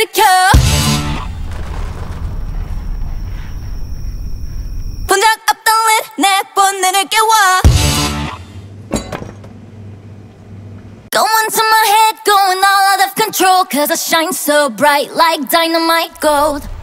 일으켜 본 적 없던 lit 내 본능을 깨워 Going to my head, going all out of control Cause I shine so bright like dynamite gold